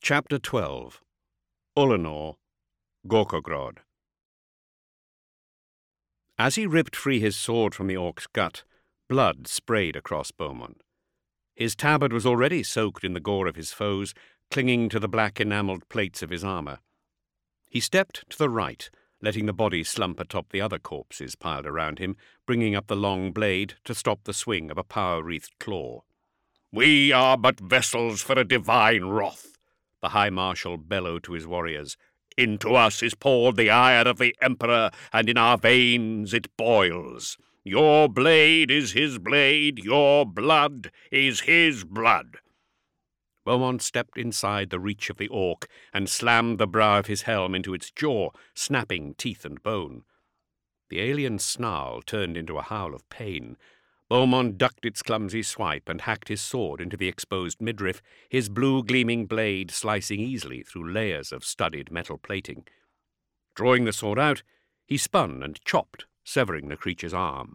Chapter 12. Ulanor, Gorkogrod. As he ripped free his sword from the orc's gut, blood sprayed across Beaumont. His tabard was already soaked in the gore of his foes, clinging to the black enamelled plates of his armour. He stepped to the right, letting the body slump atop the other corpses piled around him, bringing up the long blade to stop the swing of a power-wreathed claw. "We are but vessels for a divine wrath," the High Marshal bellowed to his warriors. "Into us is poured the ire of the Emperor, and in our veins it boils. Your blade is his blade, your blood is his blood." Beaumont stepped inside the reach of the orc and slammed the brow of his helm into its jaw, snapping teeth and bone. The alien snarl turned into a howl of pain. Beaumont ducked its clumsy swipe and hacked his sword into the exposed midriff, his blue-gleaming blade slicing easily through layers of studded metal plating. Drawing the sword out, he spun and chopped, severing the creature's arm.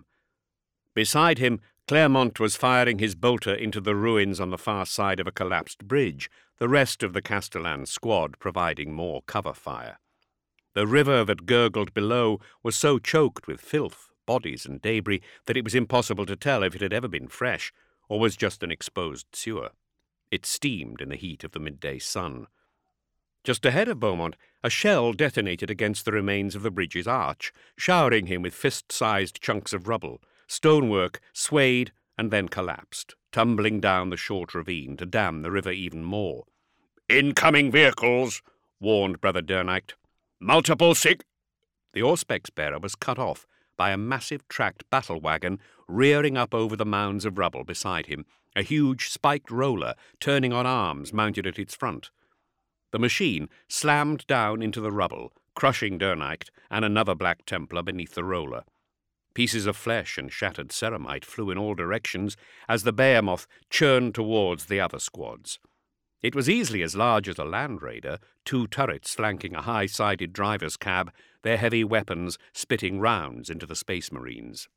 Beside him, Clermont was firing his bolter into the ruins on the far side of a collapsed bridge, the rest of the Castellan squad providing more cover fire. The river that gurgled below was so choked with filth, bodies and debris that it was impossible to tell if it had ever been fresh or was just an exposed sewer. It steamed in the heat of the midday sun. Just ahead of Beaumont, a shell detonated against the remains of the bridge's arch, showering him with fist-sized chunks of rubble. Stonework swayed and then collapsed, tumbling down the short ravine to dam the river even more. "Incoming vehicles," warned Brother Dernicht. "Multiple sick—" The Auspex bearer was cut off by a massive tracked battle wagon rearing up over the mounds of rubble beside him, a huge spiked roller turning on arms mounted at its front. The machine slammed down into the rubble, crushing Dernicht and another Black Templar beneath the roller. Pieces of flesh and shattered ceramite flew in all directions as the behemoth churned towards the other squads. It was easily as large as a Land Raider, 2 turrets flanking a high-sided driver's cab, their heavy weapons spitting rounds into the Space Marines.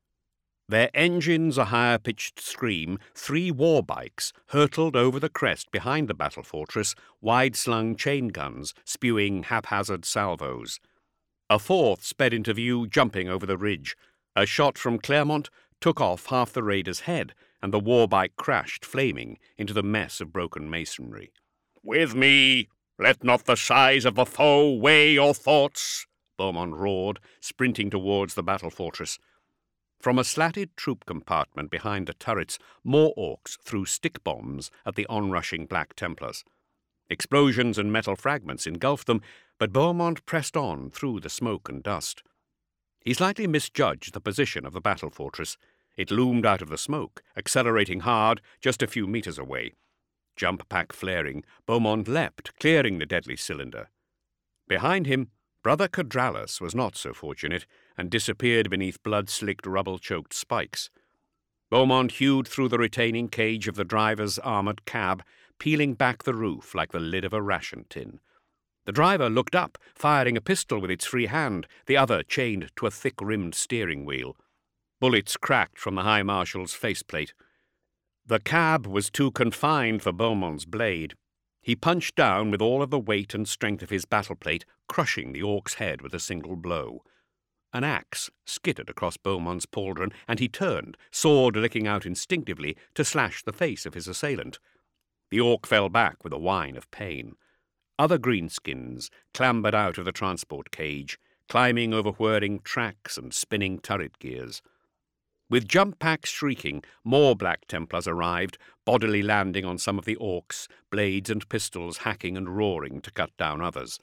Their engines a higher-pitched scream, 3 war bikes hurtled over the crest behind the battle fortress, wide-slung chain guns spewing haphazard salvos. A 4th sped into view, jumping over the ridge. A shot from Clermont took off half the raider's head, and the warbike crashed, flaming, into the mess of broken masonry. "With me! Let not the size of the foe weigh your thoughts!" Beaumont roared, sprinting towards the battle fortress. From a slatted troop compartment behind the turrets, more orcs threw stick bombs at the onrushing Black Templars. Explosions and metal fragments engulfed them, but Beaumont pressed on through the smoke and dust. He slightly misjudged the position of the battle fortress. It loomed out of the smoke, accelerating hard just a few meters away. Jump pack flaring, Beaumont leapt, clearing the deadly cylinder. Behind him, Brother Cadralus was not so fortunate, and disappeared beneath blood-slicked, rubble-choked spikes. Beaumont hewed through the retaining cage of the driver's armoured cab, peeling back the roof like the lid of a ration tin. The driver looked up, firing a pistol with its free hand, the other chained to a thick-rimmed steering wheel. Bullets cracked from the High Marshal's faceplate. The cab was too confined for Beaumont's blade. He punched down with all of the weight and strength of his battleplate, crushing the orc's head with a single blow. An axe skittered across Beaumont's pauldron, and he turned, sword licking out instinctively, to slash the face of his assailant. The orc fell back with a whine of pain. Other greenskins clambered out of the transport cage, climbing over whirring tracks and spinning turret gears. With jump packs shrieking, more Black Templars arrived, bodily landing on some of the orcs, blades and pistols hacking and roaring to cut down others.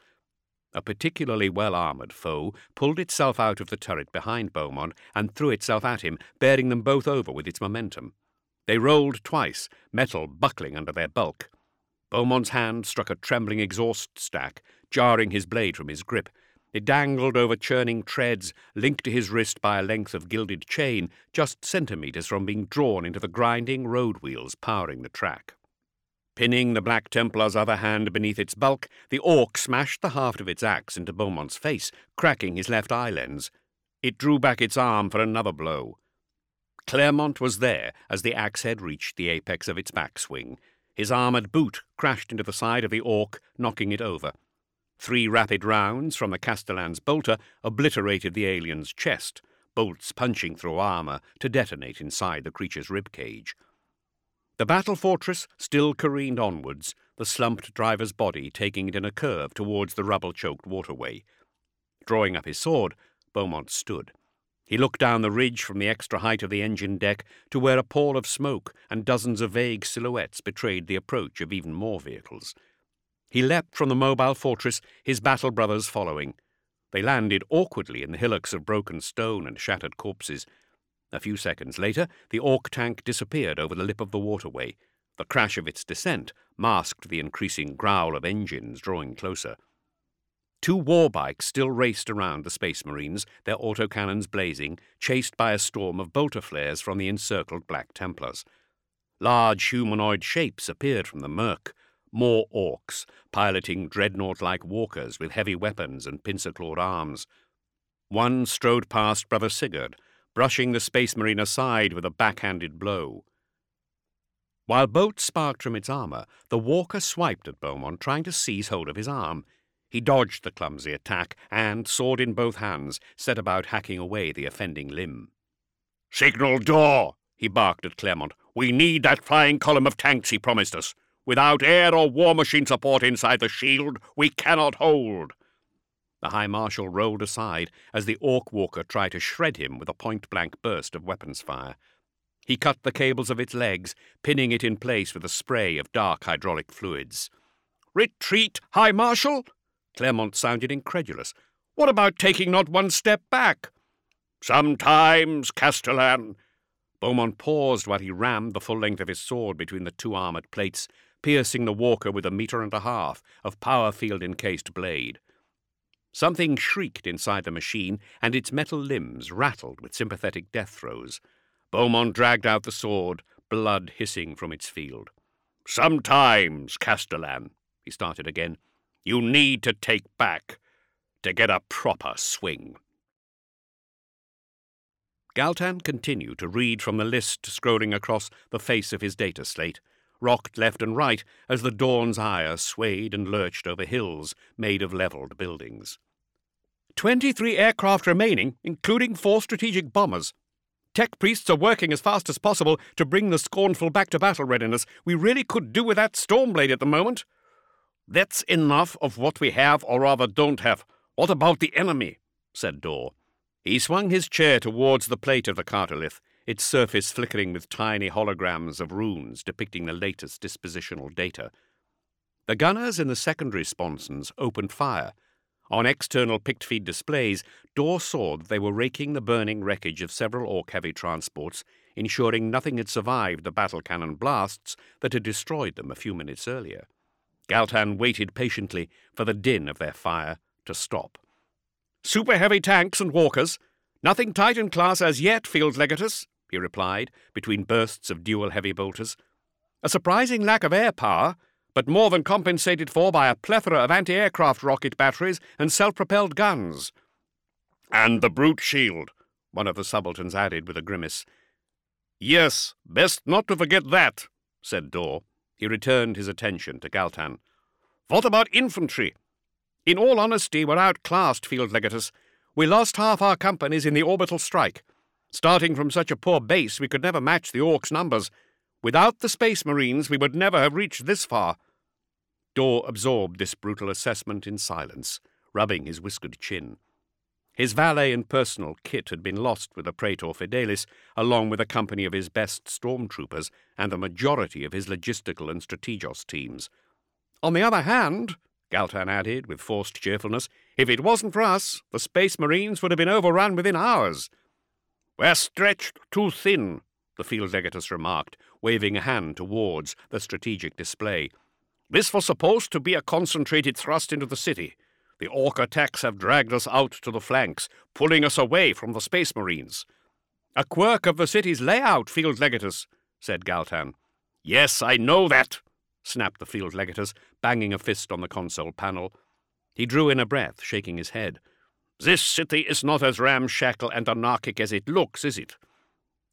A particularly well-armoured foe pulled itself out of the turret behind Beaumont and threw itself at him, bearing them both over with its momentum. They rolled twice, metal buckling under their bulk. Beaumont's hand struck a trembling exhaust stack, jarring his blade from his grip. It dangled over churning treads, linked to his wrist by a length of gilded chain, just centimetres from being drawn into the grinding road wheels powering the track. Pinning the Black Templar's other hand beneath its bulk, the orc smashed the haft of its axe into Beaumont's face, cracking his left eye lens. It drew back its arm for another blow. Clermont was there as the axe head reached the apex of its backswing. His armoured boot crashed into the side of the Orc, knocking it over. 3 rapid rounds from the Castellan's bolter obliterated the alien's chest, bolts punching through armour to detonate inside the creature's ribcage. The battle fortress still careened onwards, the slumped driver's body taking it in a curve towards the rubble-choked waterway. Drawing up his sword, Beaumont stood. He looked down the ridge from the extra height of the engine deck to where a pall of smoke and dozens of vague silhouettes betrayed the approach of even more vehicles. He leapt from the mobile fortress, his battle brothers following. They landed awkwardly in the hillocks of broken stone and shattered corpses. A few seconds later, the Orc tank disappeared over the lip of the waterway. The crash of its descent masked the increasing growl of engines drawing closer. 2 war bikes still raced around the Space Marines, their autocannons blazing, chased by a storm of bolter flares from the encircled Black Templars. Large humanoid shapes appeared from the murk. More Orcs, piloting dreadnought-like walkers with heavy weapons and pincer-clawed arms. One strode past Brother Sigurd, brushing the Space Marine aside with a backhanded blow. While bolt sparked from its armour, the walker swiped at Beaumont, trying to seize hold of his arm. He dodged the clumsy attack and, sword in both hands, set about hacking away the offending limb. "Signal door!" he barked at Clermont. "We need that flying column of tanks he promised us. Without air or war machine support inside the shield, we cannot hold." The High Marshal rolled aside as the Orc walker tried to shred him with a point-blank burst of weapons fire. He cut the cables of its legs, pinning it in place with a spray of dark hydraulic fluids. "Retreat, High Marshal?" Clermont sounded incredulous. "What about taking not one step back?" "Sometimes, Castellan." Beaumont paused while he rammed the full length of his sword between the 2 armoured plates, piercing the walker with 1.5 meters of power field-encased blade. Something shrieked inside the machine, and its metal limbs rattled with sympathetic death throes. Beaumont dragged out the sword, blood hissing from its field. "Sometimes, Castellan," he started again, "you need to take back to get a proper swing." Galtan continued to read from the list scrolling across the face of his data slate, rocked left and right as the dawn's ire swayed and lurched over hills made of levelled buildings. 23 aircraft remaining, including 4 strategic bombers. Tech priests are working as fast as possible to bring the Scornful back to battle readiness. We really could do with that Stormblade at the moment. "That's enough of what we have, or rather don't have. What about the enemy?" said Dorr. He swung his chair towards the plate of the cartolith, its surface flickering with tiny holograms of runes depicting the latest dispositional data. The gunners in the secondary sponsons opened fire. On external pict-feed displays, Dorr saw that they were raking the burning wreckage of several Orc heavy transports, ensuring nothing had survived the battle cannon blasts that had destroyed them a few minutes earlier. Galtan waited patiently for the din of their fire to stop. "Super heavy tanks and walkers. Nothing Titan class as yet, Field Legatus," he replied, between bursts of dual heavy bolters. "A surprising lack of air power, but more than compensated for by a plethora of anti-aircraft rocket batteries and self-propelled guns." "And the brute shield," one of the subalterns added with a grimace. "Yes, best not to forget that," said Dorr. He returned his attention to Galtan. "What about infantry?" "In all honesty, we're outclassed, Field Legatus. We lost half our companies in the orbital strike. Starting from such a poor base, we could never match the Orcs' numbers. Without the Space Marines, we would never have reached this far." Dorr absorbed this brutal assessment in silence, rubbing his whiskered chin. His valet and personal kit had been lost with the Praetor Fidelis, along with a company of his best stormtroopers and the majority of his logistical and strategos teams. "On the other hand," Galtan added with forced cheerfulness, "if it wasn't for us, the Space Marines would have been overrun within hours." "We're stretched too thin," the Field Legatus remarked, waving a hand towards the strategic display. "This was supposed to be a concentrated thrust into the city. The Orc attacks have dragged us out to the flanks, pulling us away from the Space Marines." "A quirk of the city's layout, Field Legatus," said Galtan. "Yes, I know that," snapped the Field Legatus, banging a fist on the console panel. He drew in a breath, shaking his head. "This city is not as ramshackle and anarchic as it looks, is it?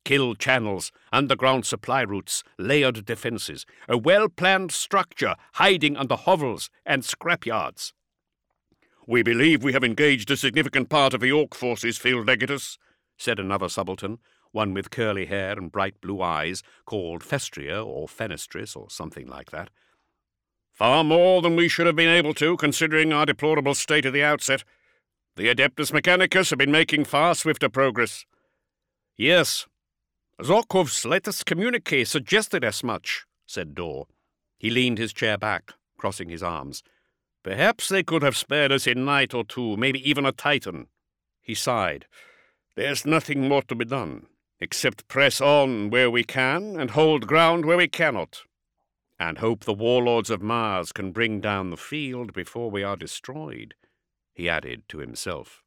Kill channels, underground supply routes, layered defences, a well-planned structure hiding under hovels and scrapyards. "We believe we have engaged a significant part of the Orc forces, Field Legatus," said another subaltern, one with curly hair and bright blue eyes, called Festria or Fenestris or something like that. "Far more than we should have been able to, considering our deplorable state at the outset. The Adeptus Mechanicus have been making far swifter progress." "Yes, Zorkov's latest communique suggested as much," said Dor. He leaned his chair back, crossing his arms. "Perhaps they could have spared us a night or two, maybe even a Titan." He sighed. "There's nothing more to be done, except press on where we can and hold ground where we cannot. And hope the warlords of Mars can bring down the field before we are destroyed," he added to himself.